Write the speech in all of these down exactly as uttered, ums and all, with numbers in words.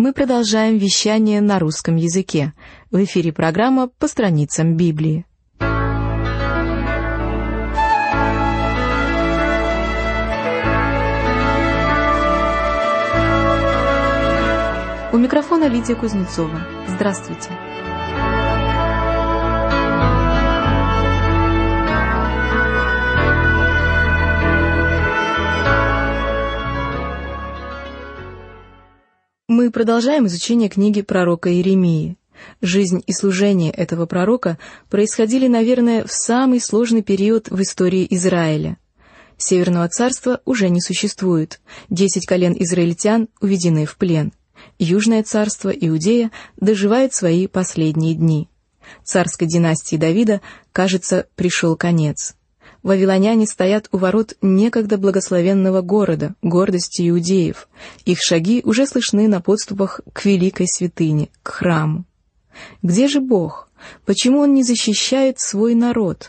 Мы продолжаем вещание на русском языке. В эфире программа «По страницам Библии». У микрофона Лидия Кузнецова. Здравствуйте. Мы продолжаем изучение книги пророка Иеремии. Жизнь и служение этого пророка происходили, наверное, в самый сложный период в истории Израиля. Северного царства уже не существует. Десять колен израильтян уведены в плен. Южное царство Иудея доживает свои последние дни. Царской династии Давида, кажется, пришел конец. Вавилоняне стоят у ворот некогда благословенного города, гордости иудеев. Их шаги уже слышны на подступах к великой святыне, к храму. Где же Бог? Почему Он не защищает свой народ?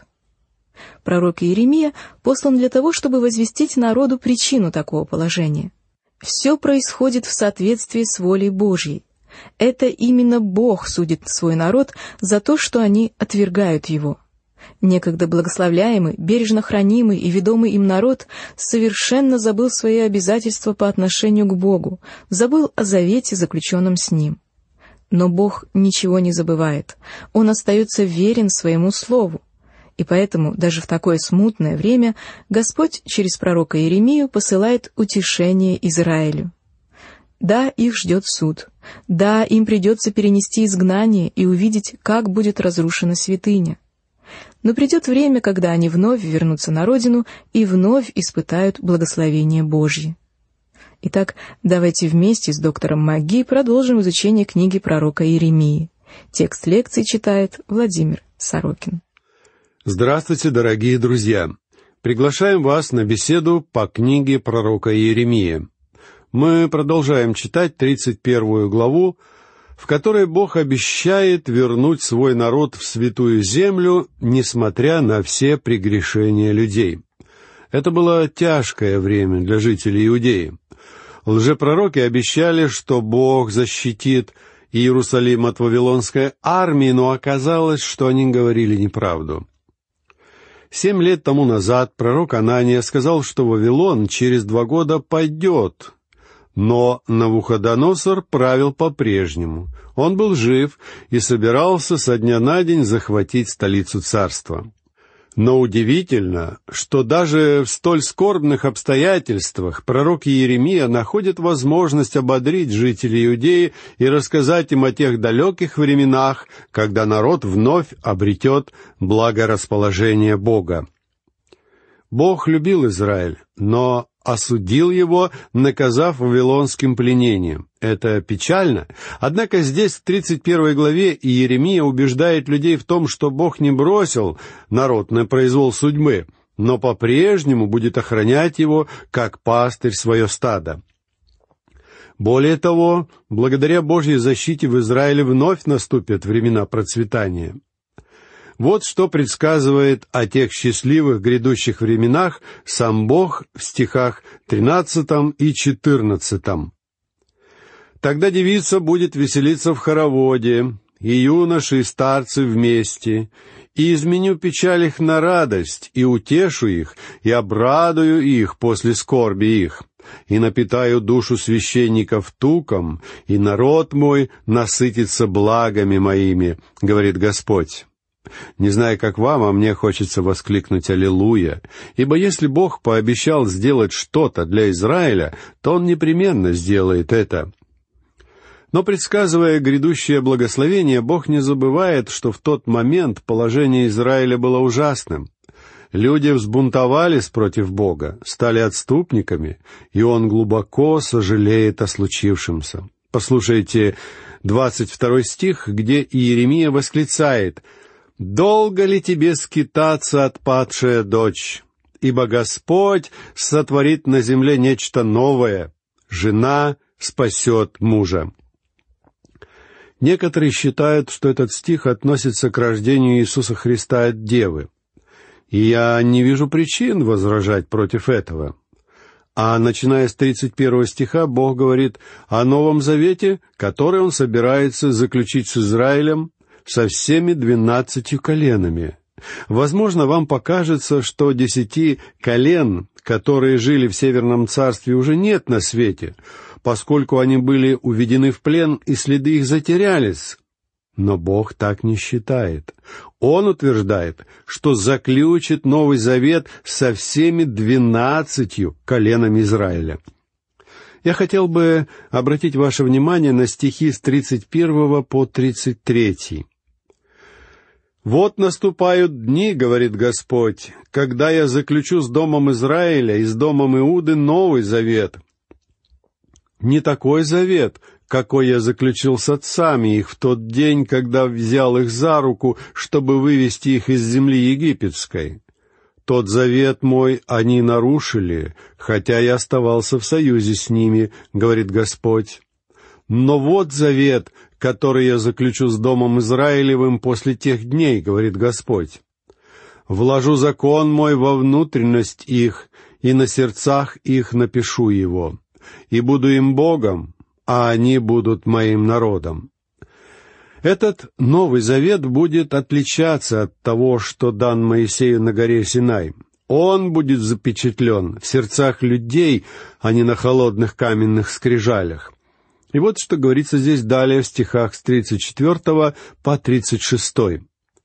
Пророк Иеремия послан для того, чтобы возвестить народу причину такого положения. Все происходит в соответствии с волей Божьей. Это именно Бог судит свой народ за то, что они отвергают Его. Некогда благословляемый, бережно хранимый и ведомый им народ совершенно забыл свои обязательства по отношению к Богу, забыл о завете, заключенном с Ним. Но Бог ничего не забывает, Он остается верен своему слову. И поэтому даже в такое смутное время Господь через пророка Иеремию посылает утешение Израилю. Да, их ждет суд. Да, им придется перенести изгнание и увидеть, как будет разрушена святыня. Но придет время, когда они вновь вернутся на родину и вновь испытают благословение Божье. Итак, давайте вместе с доктором Маги продолжим изучение книги пророка Иеремии. Текст лекции читает Владимир Сорокин. Здравствуйте, дорогие друзья! Приглашаем вас на беседу по книге пророка Иеремии. Мы продолжаем читать тридцать первую главу, в которой Бог обещает вернуть свой народ в святую землю, несмотря на все прегрешения людей. Это было тяжкое время для жителей Иудеи. Лжепророки обещали, что Бог защитит Иерусалим от вавилонской армии, но оказалось, что они говорили неправду. Семь лет тому назад пророк Анания сказал, что Вавилон через два года падет, но Навуходоносор правил по-прежнему. Он был жив и собирался со дня на день захватить столицу царства. Но удивительно, что даже в столь скорбных обстоятельствах пророк Иеремия находит возможность ободрить жителей Иудеи и рассказать им о тех далеких временах, когда народ вновь обретет благорасположение Бога. Бог любил Израиль, но осудил его, наказав вавилонским пленением. Это печально. Однако здесь, в тридцать первой главе, Иеремия убеждает людей в том, что Бог не бросил народ на произвол судьбы, но по-прежнему будет охранять его, как пастырь свое стадо. Более того, благодаря Божьей защите в Израиле вновь наступят времена процветания. Вот что предсказывает о тех счастливых грядущих временах сам Бог в стихах тринадцатом и четырнадцатом. «Тогда девица будет веселиться в хороводе, и юноши, и старцы вместе, и изменю печаль их на радость, и утешу их, и обрадую их после скорби их, и напитаю душу священников туком, и народ мой насытится благами моими, говорит Господь». Не знаю, как вам, а мне хочется воскликнуть «Аллилуйя», ибо если Бог пообещал сделать что-то для Израиля, то Он непременно сделает это. Но, предсказывая грядущее благословение, Бог не забывает, что в тот момент положение Израиля было ужасным. Люди взбунтовались против Бога, стали отступниками, и Он глубоко сожалеет о случившемся. Послушайте двадцать второй стих, где Иеремия восклицает: «Долго ли тебе скитаться, отпадшая дочь? Ибо Господь сотворит на земле нечто новое. Жена спасет мужа». Некоторые считают, что этот стих относится к рождению Иисуса Христа от Девы. И я не вижу причин возражать против этого. А начиная с тридцать первого стиха, Бог говорит о Новом Завете, который Он собирается заключить с Израилем, со всеми двенадцатью коленами. Возможно, вам покажется, что десяти колен, которые жили в Северном Царстве, уже нет на свете, поскольку они были уведены в плен, и следы их затерялись. Но Бог так не считает. Он утверждает, что заключит Новый Завет со всеми двенадцатью коленами Израиля. Я хотел бы обратить ваше внимание на стихи с тридцать первого по тридцать третий. «Вот наступают дни, — говорит Господь, — когда я заключу с домом Израиля и с домом Иуды Новый Завет. Не такой завет, какой я заключил с отцами их в тот день, когда взял их за руку, чтобы вывести их из земли египетской. Тот завет мой они нарушили, хотя я оставался в союзе с ними, — говорит Господь. Но вот завет, который я заключу с домом Израилевым после тех дней, — говорит Господь. Вложу закон мой во внутренность их, и на сердцах их напишу его, и буду им Богом, а они будут моим народом». Этот Новый Завет будет отличаться от того, что дан Моисею на горе Синай. Он будет запечатлен в сердцах людей, а не на холодных каменных скрижалях. И вот что говорится здесь далее в стихах с тридцать четвертого по тридцать шестой.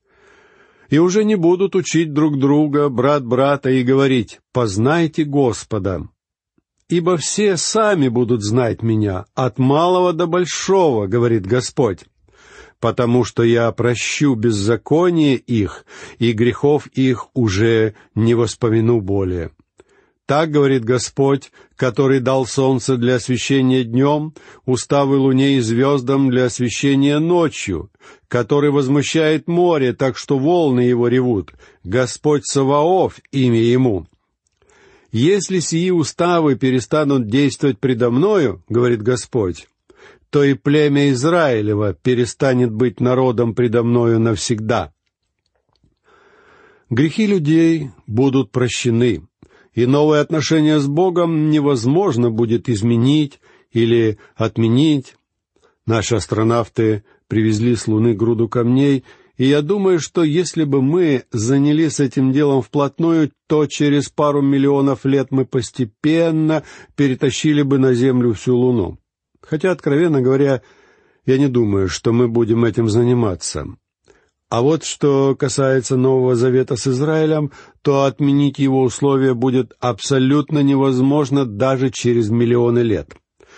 «И уже не будут учить друг друга, брат брата, и говорить: познайте Господа. Ибо все сами будут знать меня, от малого до большого, — говорит Господь. Потому что я прощу беззаконие их, и грехов их уже не воспомяну более. Так говорит Господь, который дал солнце для освещения днем, уставы луне и звездам для освещения ночью, который возмущает море, так что волны его ревут, Господь Саваоф, имя ему. Если сии уставы перестанут действовать предо мною, — говорит Господь, — то и племя Израилева перестанет быть народом предо мною навсегда. Грехи людей будут прощены, и новые отношения с Богом невозможно будет изменить или отменить. Наши астронавты привезли с Луны груду камней, и я думаю, что если бы мы занялись этим делом вплотную, то через пару миллионов лет мы постепенно перетащили бы на Землю всю Луну. Хотя, откровенно говоря, я не думаю, что мы будем этим заниматься. А вот что касается Нового Завета с Израилем, то отменить его условия будет абсолютно невозможно даже через миллионы лет.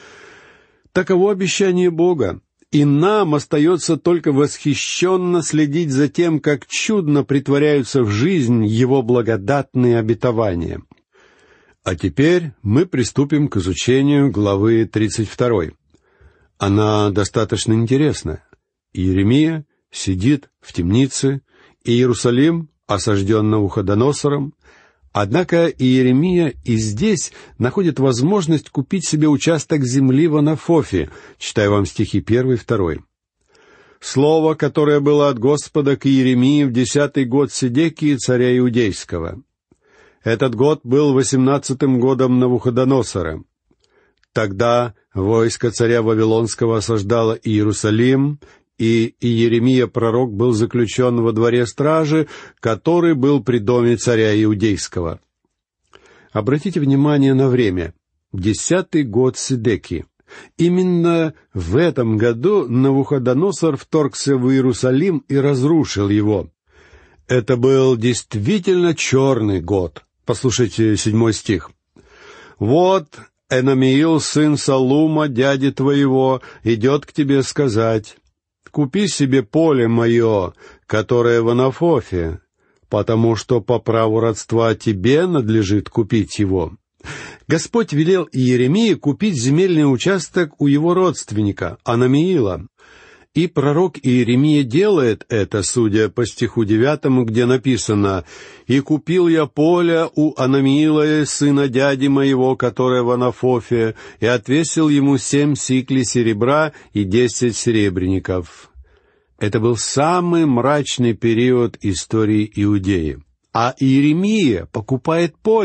Таково обещание Бога, и нам остается только восхищенно следить за тем, как чудно претворяются в жизнь Его благодатные обетования. А теперь мы приступим к изучению главы тридцать второй. Она достаточно интересна. Иеремия сидит в темнице, и Иерусалим осажден Навуходоносором. Однако Иеремия и здесь находит возможность купить себе участок земли в Анафофе. Читаю вам стихи первый и второй. «Слово, которое было от Господа к Иеремии в десятый год Седекии, царя Иудейского. Этот год был восемнадцатым годом Навуходоносора. Тогда войско царя Вавилонского осаждало Иерусалим, и Иеремия пророк был заключен во дворе стражи, который был при доме царя Иудейского». Обратите внимание на время. Десятый год Седекии. Именно в этом году Навуходоносор вторгся в Иерусалим и разрушил его. Это был действительно черный год. Послушайте седьмой стих. «Вот Энамиил, сын Салума, дяди твоего, идет к тебе сказать: купи себе поле мое, которое в Анафофе, потому что по праву родства тебе надлежит купить его». Господь велел Иеремии купить земельный участок у его родственника, Анамиила. И пророк Иеремия делает это, судя по стиху девятому, где написано: «И купил я поле у Анамиила, сына дяди моего, которое в Анафофе, и отвесил ему семь сиклей серебра и десять серебряников». Это был самый мрачный период истории Иудеи. А Иеремия покупает поле.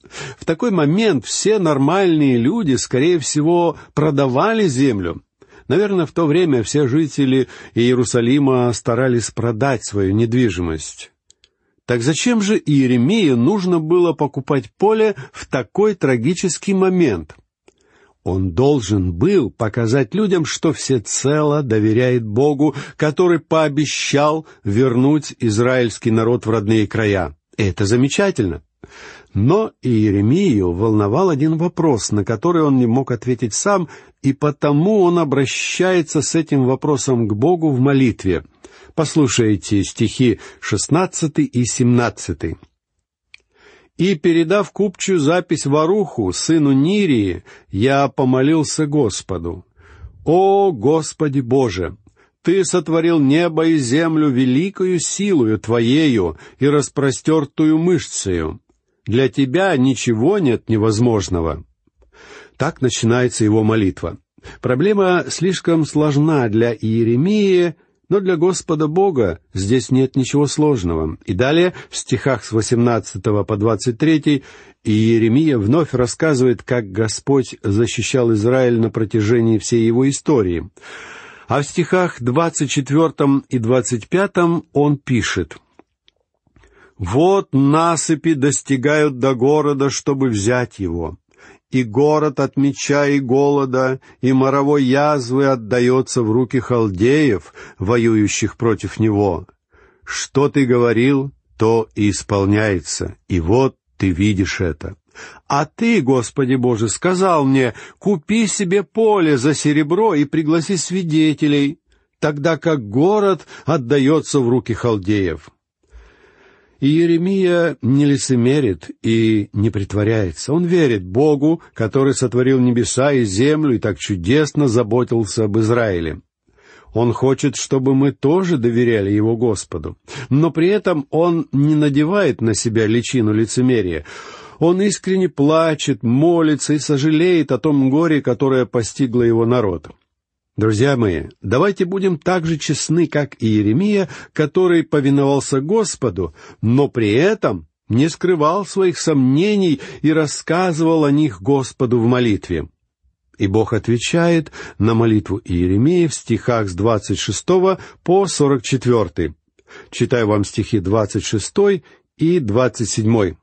В такой момент все нормальные люди, скорее всего, продавали землю. Наверное, в то время все жители Иерусалима старались продать свою недвижимость. Так зачем же Иеремии нужно было покупать поле в такой трагический момент? Он должен был показать людям, что всецело доверяет Богу, который пообещал вернуть израильский народ в родные края. Это замечательно. Но Иеремию волновал один вопрос, на который он не мог ответить сам, и потому он обращается с этим вопросом к Богу в молитве. Послушайте стихи шестнадцатый и семнадцатый. «И, передав купчую запись Варуху, сыну Нирии, я помолился Господу: «О, Господи Боже! Ты сотворил небо и землю великою силою Твоею и распростертую мышцею. Для Тебя ничего нет невозможного». Так начинается его молитва. Проблема слишком сложна для Иеремии, но для Господа Бога здесь нет ничего сложного. И далее, в стихах с восемнадцатого по двадцать третий, Иеремия вновь рассказывает, как Господь защищал Израиль на протяжении всей его истории. А в стихах двадцать четвёртом и двадцать пятом он пишет: «Вот насыпи достигают до города, чтобы взять его, и город от меча и голода, и моровой язвы отдается в руки халдеев, воюющих против него. Что ты говорил, то и исполняется, и вот ты видишь это. А ты, Господи Боже, сказал мне: купи себе поле за серебро и пригласи свидетелей, тогда как город отдается в руки халдеев». Иеремия не лицемерит и не притворяется. Он верит Богу, который сотворил небеса и землю и так чудесно заботился об Израиле. Он хочет, чтобы мы тоже доверяли Его Господу. Но при этом Он не надевает на себя личину лицемерия. Он искренне плачет, молится и сожалеет о том горе, которое постигло его народ. Друзья мои, давайте будем так же честны, как Иеремия, который повиновался Господу, но при этом не скрывал своих сомнений и рассказывал о них Господу в молитве. И Бог отвечает на молитву Иеремии в стихах с двадцать шестого по сорок четвёртый. Читаю вам стихи двадцать шестой и двадцать седьмой.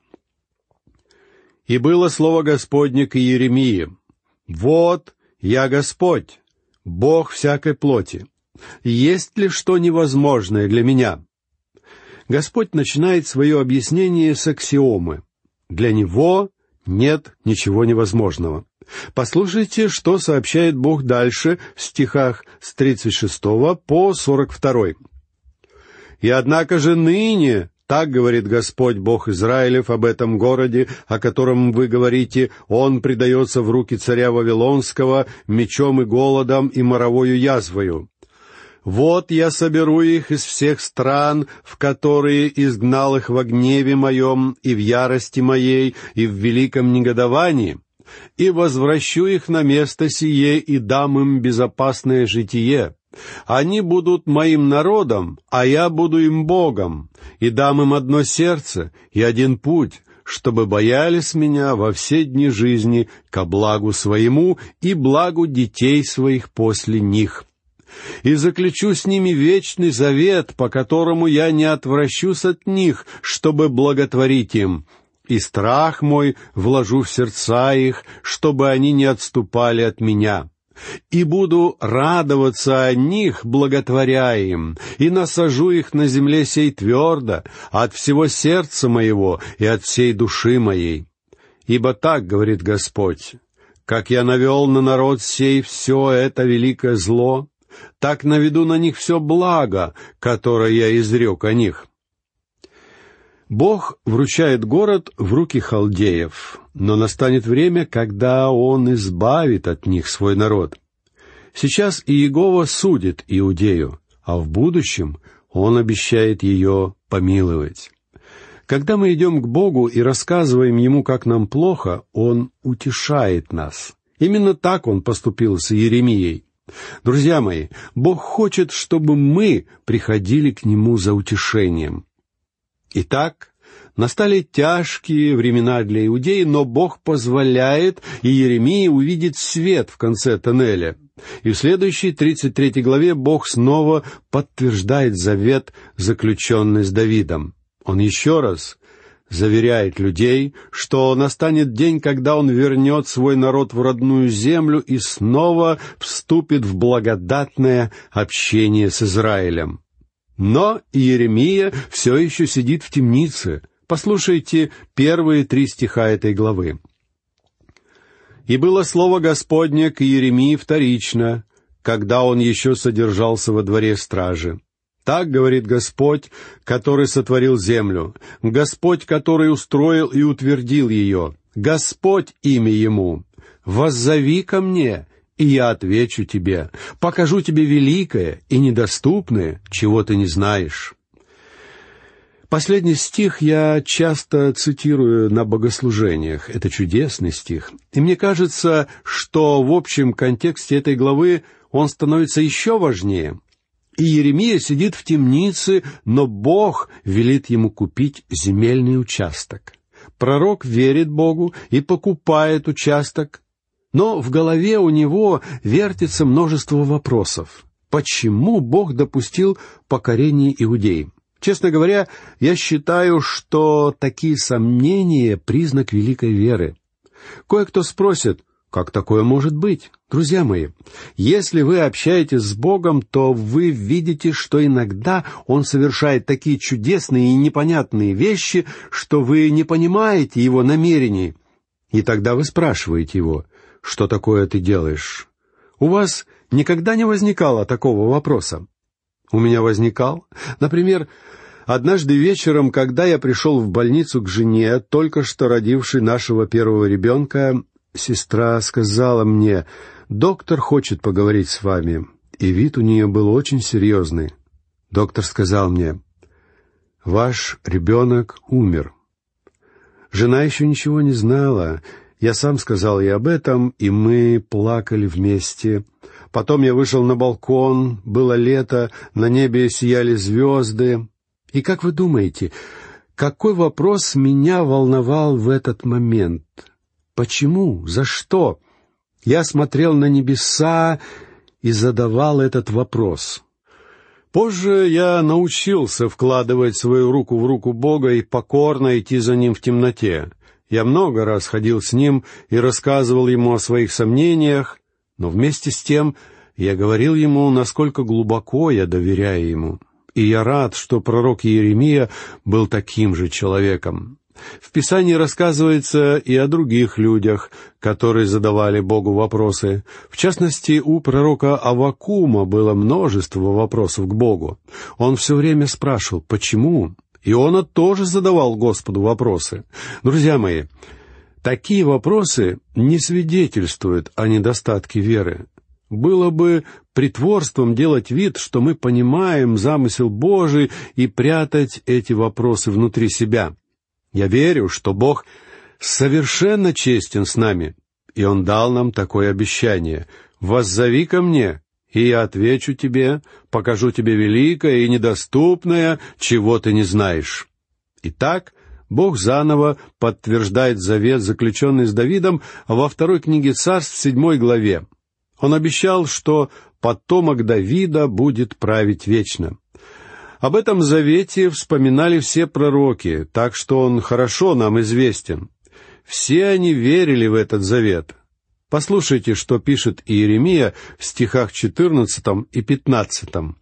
«И было слово Господне к Иеремии: вот я Господь, Бог всякой плоти. Есть ли что невозможное для меня?» Господь начинает свое объяснение с аксиомы. Для Него нет ничего невозможного. Послушайте, что сообщает Бог дальше в стихах с тридцать шестого по сорок второй. «И однако же ныне, так говорит Господь Бог Израилев об этом городе, о котором вы говорите, он предается в руки царя Вавилонского мечом и голодом и моровою язвою. Вот я соберу их из всех стран, в которые изгнал их во гневе моем и в ярости моей и в великом негодовании, и возвращу их на место сие и дам им безопасное житие. Они будут моим народом, а я буду им Богом, и дам им одно сердце и один путь, чтобы боялись меня во все дни жизни ко благу своему и благу детей своих после них. И заключу с ними вечный завет, по которому я не отвращусь от них, чтобы благотворить им, и страх мой вложу в сердца их, чтобы они не отступали от меня. И буду радоваться о них, благотворя им, и насажу их на земле сей твердо, от всего сердца моего и от всей души моей. Ибо так говорит Господь: как я навел на народ сей все это великое зло, так наведу на них все благо, которое я изрек о них». Бог вручает город в руки халдеев, но настанет время, когда Он избавит от них свой народ. Сейчас Иегова судит Иудею, а в будущем Он обещает ее помиловать. Когда мы идем к Богу и рассказываем Ему, как нам плохо, Он утешает нас. Именно так Он поступил с Иеремией. Друзья мои, Бог хочет, чтобы мы приходили к Нему за утешением. Итак, Настали тяжкие времена для иудеи, но Бог позволяет Иеремии увидеть свет в конце тоннеля. И в следующей, тридцать третьей главе, Бог снова подтверждает завет, заключенный с Давидом. Он еще раз заверяет людей, что настанет день, когда Он вернет свой народ в родную землю и снова вступит в благодатное общение с Израилем. Но Иеремия все еще сидит в темнице. Послушайте первые три стиха этой главы. «И было слово Господне к Иеремии вторично, когда он еще содержался во дворе стражи. Так говорит Господь, который сотворил землю, Господь, который устроил и утвердил ее, Господь имя Ему. Воззови ко мне, и я отвечу тебе, покажу тебе великое и недоступное, чего ты не знаешь». Последний стих я часто цитирую на богослужениях. Это чудесный стих. И мне кажется, что в общем контексте этой главы он становится еще важнее. И Иеремия сидит в темнице, но Бог велит ему купить земельный участок. Пророк верит Богу и покупает участок, но в голове у него вертится множество вопросов. Почему Бог допустил покорение иудеев? Честно говоря, я считаю, что такие сомнения — признак великой веры. Кое-кто спросит, как такое может быть? Друзья мои, если вы общаетесь с Богом, то вы видите, что иногда Он совершает такие чудесные и непонятные вещи, что вы не понимаете Его намерений. И тогда вы спрашиваете Его, что такое ты делаешь? У вас никогда не возникало такого вопроса? У меня возникал. Например, однажды вечером, когда я пришел в больницу к жене, только что родившей нашего первого ребенка, сестра сказала мне: «Доктор хочет поговорить с вами». И вид у нее был очень серьезный. Доктор сказал мне: «Ваш ребенок умер». Жена еще ничего не знала. Я сам сказал ей об этом, и мы плакали вместе. Потом я вышел на балкон, было лето, на небе сияли звезды. И как вы думаете, какой вопрос меня волновал в этот момент? Почему? За что? Я смотрел на небеса и задавал этот вопрос. Позже я научился вкладывать свою руку в руку Бога и покорно идти за Ним в темноте. Я много раз ходил с Ним и рассказывал Ему о своих сомнениях, но вместе с тем я говорил Ему, насколько глубоко я доверяю Ему. И я рад, что пророк Иеремия был таким же человеком. В Писании рассказывается и о других людях, которые задавали Богу вопросы. В частности, у пророка Аввакума было множество вопросов к Богу. Он все время спрашивал, почему? Иона тоже задавал Господу вопросы. Друзья мои, такие вопросы не свидетельствуют о недостатке веры. Было бы притворством делать вид, что мы понимаем замысел Божий, и прятать эти вопросы внутри себя. Я верю, что Бог совершенно честен с нами, и Он дал нам такое обещание: «Воззови ко мне, и я отвечу тебе, покажу тебе великое и недоступное, чего ты не знаешь». Итак, Бог заново подтверждает завет, заключенный с Давидом, во второй книге Царств, в седьмой главе. Он обещал, что потомок Давида будет править вечно. Об этом завете вспоминали все пророки, так что он хорошо нам известен. Все они верили в этот завет. Послушайте, что пишет Иеремия в стихах четырнадцатом и пятнадцатом.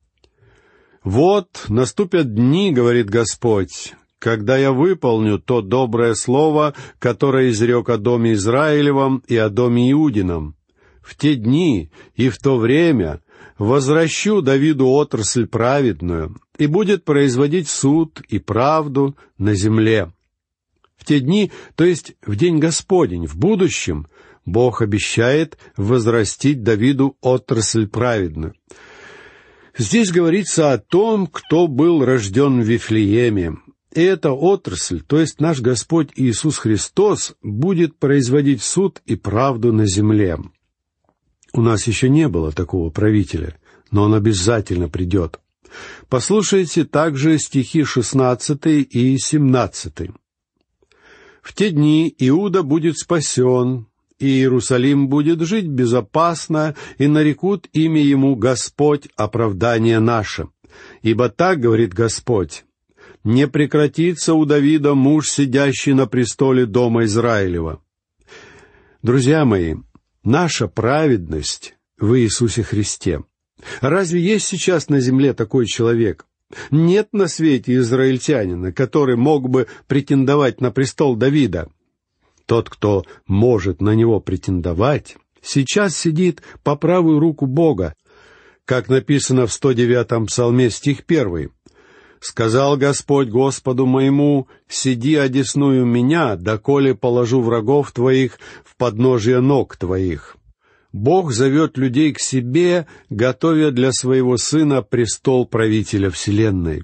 «Вот наступят дни, — говорит Господь, — когда я выполню то доброе слово, которое изрек о доме Израилевом и о доме Иудином. В те дни и в то время возвращу Давиду отрасль праведную, и будет производить суд и правду на земле». В те дни, то есть в день Господень, в будущем, Бог обещает возрастить Давиду отрасль праведную. Здесь говорится о том, кто был рожден в Вифлееме. И эта отрасль, то есть наш Господь Иисус Христос, будет производить суд и правду на земле. У нас еще не было такого правителя, но он обязательно придет. Послушайте также стихи шестнадцатый и семнадцатый. «В те дни Иуда будет спасен, и Иерусалим будет жить безопасно, и нарекут имя ему Господь, оправдание наше. Ибо так говорит Господь: не прекратится у Давида муж, сидящий на престоле дома Израилева». Друзья мои, наша праведность в Иисусе Христе. Разве есть сейчас на земле такой человек? Нет на свете израильтянина, который мог бы претендовать на престол Давида. Тот, кто может на него претендовать, сейчас сидит по правую руку Бога, как написано в сто девятом псалме, стих первый. «Сказал Господь Господу моему: сиди одесную меня, доколе положу врагов твоих в подножие ног твоих». Бог зовет людей к себе, готовя для своего Сына престол правителя вселенной.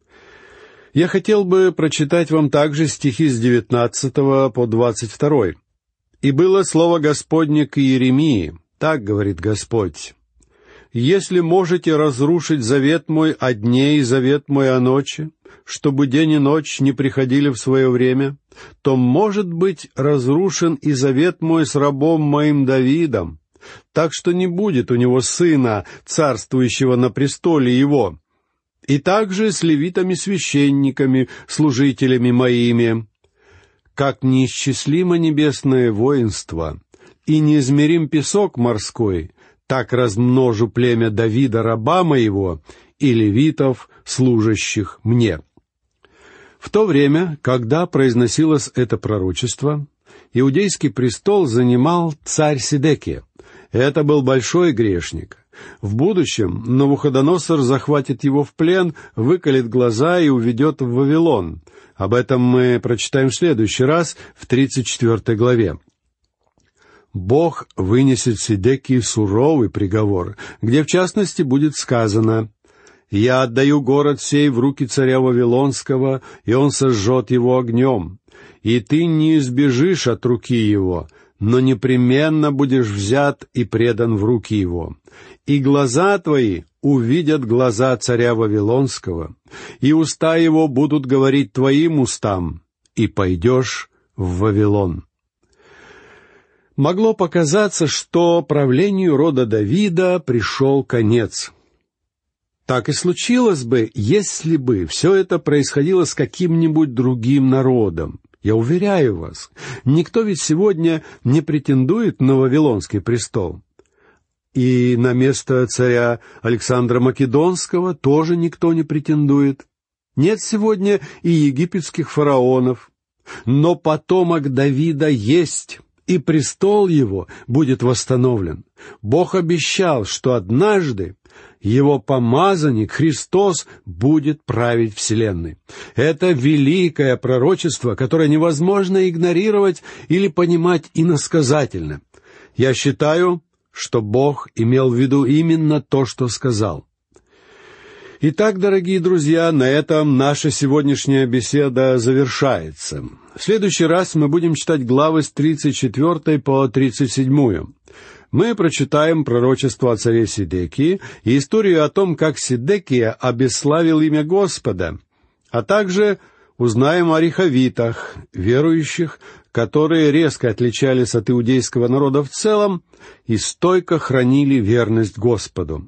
Я хотел бы прочитать вам также стихи с девятнадцатого по двадцать второй. «И было слово Господне к Иеремии, так говорит Господь: если можете разрушить завет мой о дне и завет мой о ночи, чтобы день и ночь не приходили в свое время, то, может быть, разрушен и завет мой с рабом моим Давидом, так что не будет у него сына, царствующего на престоле его, и также с левитами-священниками, служителями моими. Как неисчислимо небесное воинство, и неизмерим песок морской, так размножу племя Давида, раба моего, и левитов, служащих мне». В то время, когда произносилось это пророчество, иудейский престол занимал царь Седекия. Это был большой грешник. В будущем Навуходоносор захватит его в плен, выколет глаза и уведет в Вавилон. Об этом мы прочитаем в следующий раз, в тридцать четвёртой главе. Бог вынесет Седекии суровый приговор, где в частности будет сказано: «Я отдаю город сей в руки царя Вавилонского, и он сожжет его огнем, и ты не избежишь от руки его, но непременно будешь взят и предан в руки его. И глаза твои увидят глаза царя Вавилонского, и уста его будут говорить твоим устам, и пойдешь в Вавилон». Могло показаться, что правлению рода Давида пришел конец. Так и случилось бы, если бы все это происходило с каким-нибудь другим народом. Я уверяю вас, никто ведь сегодня не претендует на Вавилонский престол. И на место царя Александра Македонского тоже никто не претендует. Нет сегодня и египетских фараонов. Но потомок Давида есть, и престол его будет восстановлен. Бог обещал, что однажды его помазанник Христос будет править вселенной. Это великое пророчество, которое невозможно игнорировать или понимать иносказательно. Я считаю, что Бог имел в виду именно то, что сказал. Итак, дорогие друзья, на этом наша сегодняшняя беседа завершается. В следующий раз мы будем читать главы с тридцать четвёртой по тридцать седьмую. Мы прочитаем пророчество о царе Седекии и историю о том, как Седекия обесславил имя Господа, а также узнаем о рехавитах, верующих, которые резко отличались от иудейского народа в целом и стойко хранили верность Господу.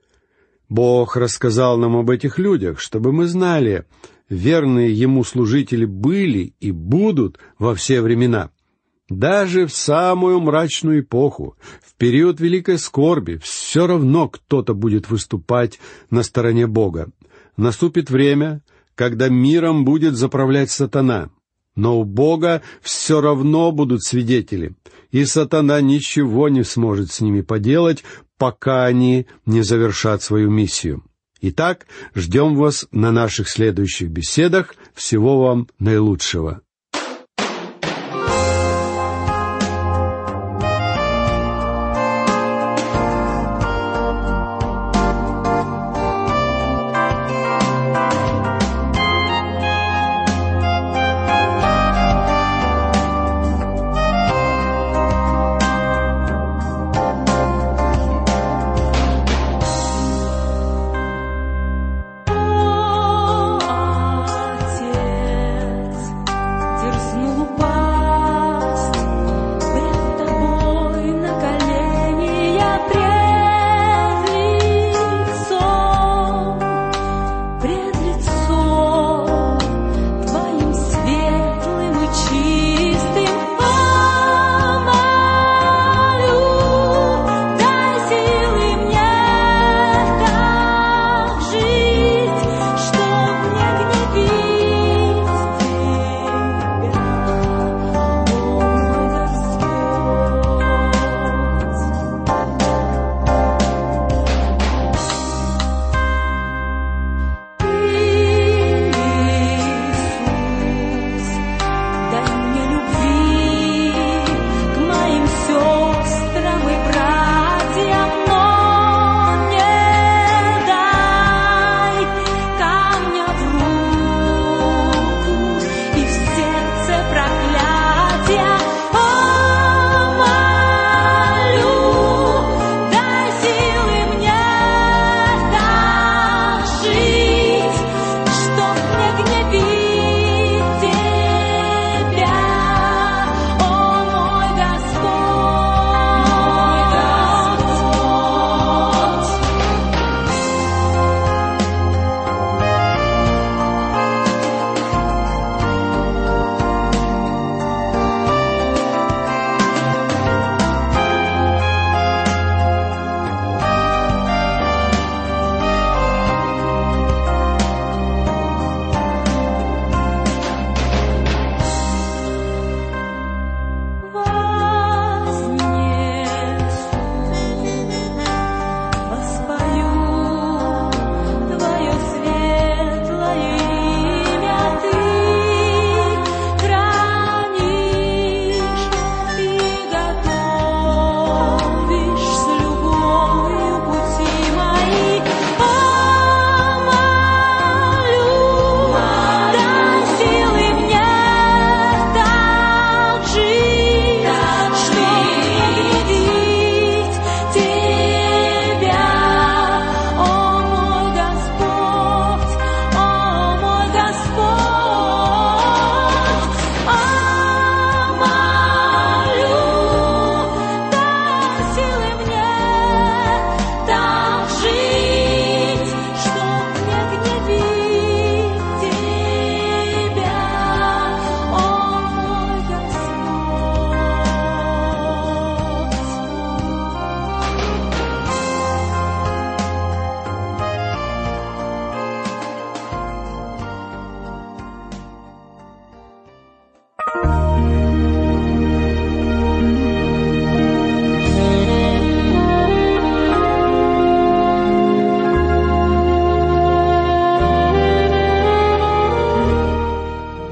Бог рассказал нам об этих людях, чтобы мы знали, верные Ему служители были и будут во все времена. Даже в самую мрачную эпоху, в период великой скорби, все равно кто-то будет выступать на стороне Бога. Наступит время, когда миром будет заправлять сатана. Но у Бога все равно будут свидетели, и сатана ничего не сможет с ними поделать, пока они не завершат свою миссию. Итак, ждем вас на наших следующих беседах. Всего вам наилучшего.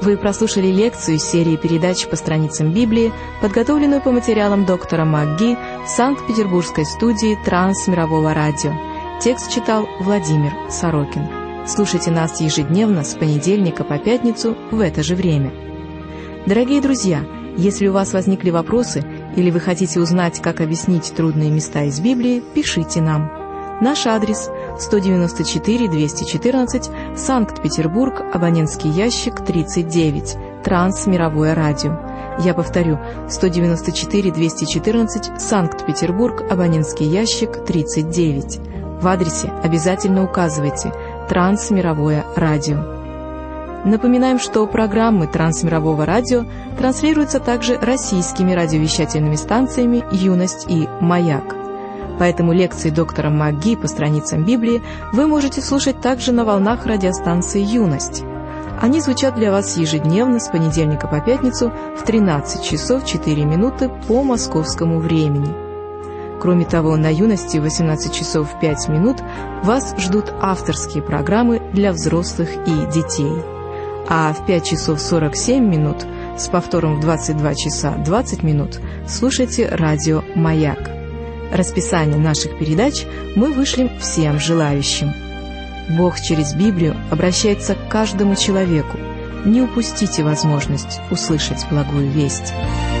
Вы прослушали лекцию из серии передач по страницам Библии, подготовленную по материалам доктора МакГи в Санкт-Петербургской студии Трансмирового радио. Текст читал Владимир Сорокин. Слушайте нас ежедневно с понедельника по пятницу в это же время. Дорогие друзья, если у вас возникли вопросы или вы хотите узнать, как объяснить трудные места из Библии, пишите нам. Наш адрес сто девяносто четыре двести четырнадцать, Санкт-Петербург, абонентский ящик тридцать девять, Трансмировое радио. Я повторю, сто девяносто четыре двести четырнадцать, Санкт-Петербург, абонентский ящик тридцать девять. В адресе обязательно указывайте «Трансмировое радио». Напоминаем, что программы Трансмирового радио транслируются также российскими радиовещательными станциями «Юность» и «Маяк». Поэтому лекции доктора МакГи по страницам Библии вы можете слушать также на волнах радиостанции «Юность». Они звучат для вас ежедневно с понедельника по пятницу в тринадцать часов четыре минуты по московскому времени. Кроме того, на «Юности» в восемнадцать часов пять минут вас ждут авторские программы для взрослых и детей. А в пять часов сорок семь минут с повтором в двадцать два часа двадцать минут слушайте радио «Маяк». Расписание наших передач мы вышлем всем желающим. Бог через Библию обращается к каждому человеку. Не упустите возможность услышать благую весть.